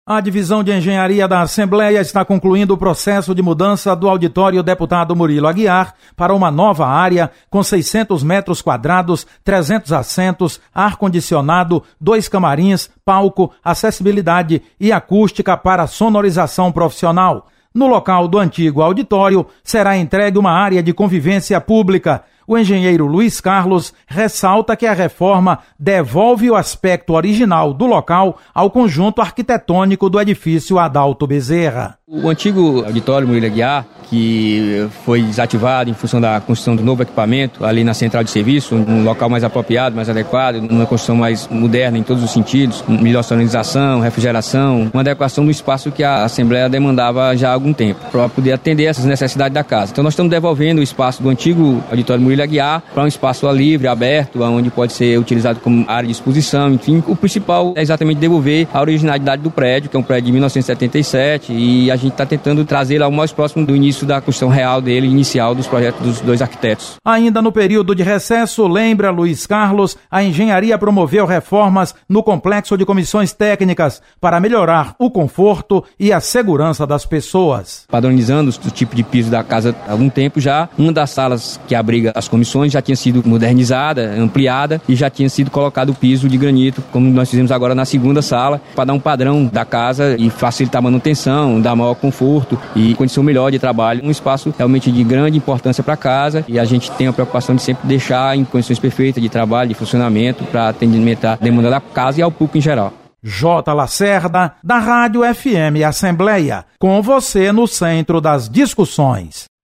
A Divisão de Engenharia da Assembleia está concluindo o processo de mudança do auditório Deputado Murilo Aguiar para uma nova área com 600 metros quadrados, 300 assentos, ar-condicionado, 2 camarins, palco, acessibilidade e acústica para sonorização profissional. No local do antigo auditório será entregue uma área de convivência pública. O engenheiro Luiz Carlos ressalta que a reforma devolve o aspecto original do local ao conjunto arquitetônico do edifício Adalto Bezerra. O antigo auditório Murilo Aguiar, que foi desativado em função da construção do novo equipamento ali na central de serviço, um local mais apropriado, mais adequado, uma construção mais moderna em todos os sentidos, melhor sonorização, refrigeração, uma adequação do espaço que a Assembleia demandava já há algum tempo, para poder atender essas necessidades da casa. Então nós estamos devolvendo o espaço do antigo auditório Murilo Aguiar para um espaço livre, aberto, onde pode ser utilizado como área de exposição, enfim. O principal é exatamente devolver a originalidade do prédio, que é um prédio de 1977, e a gente está tentando trazer lá o mais próximo do início da construção real dele, inicial dos projetos dos dois arquitetos. Ainda no período de recesso, lembra Luiz Carlos, a engenharia promoveu reformas no complexo de comissões técnicas para melhorar o conforto e a segurança das pessoas. Padronizando o tipo de piso da casa há algum tempo já, uma das salas que abriga as comissões já tinha sido modernizada, ampliada e já tinha sido colocado o piso de granito, como nós fizemos agora na segunda sala, para dar um padrão da casa e facilitar a manutenção, dar maior conforto e condição melhor de trabalho. Um espaço realmente de grande importância para a casa e a gente tem a preocupação de sempre deixar em condições perfeitas de trabalho, de funcionamento, para atendimento à demanda da casa e ao público em geral. J. Lacerda, da Rádio FM Assembleia, com você no centro das discussões.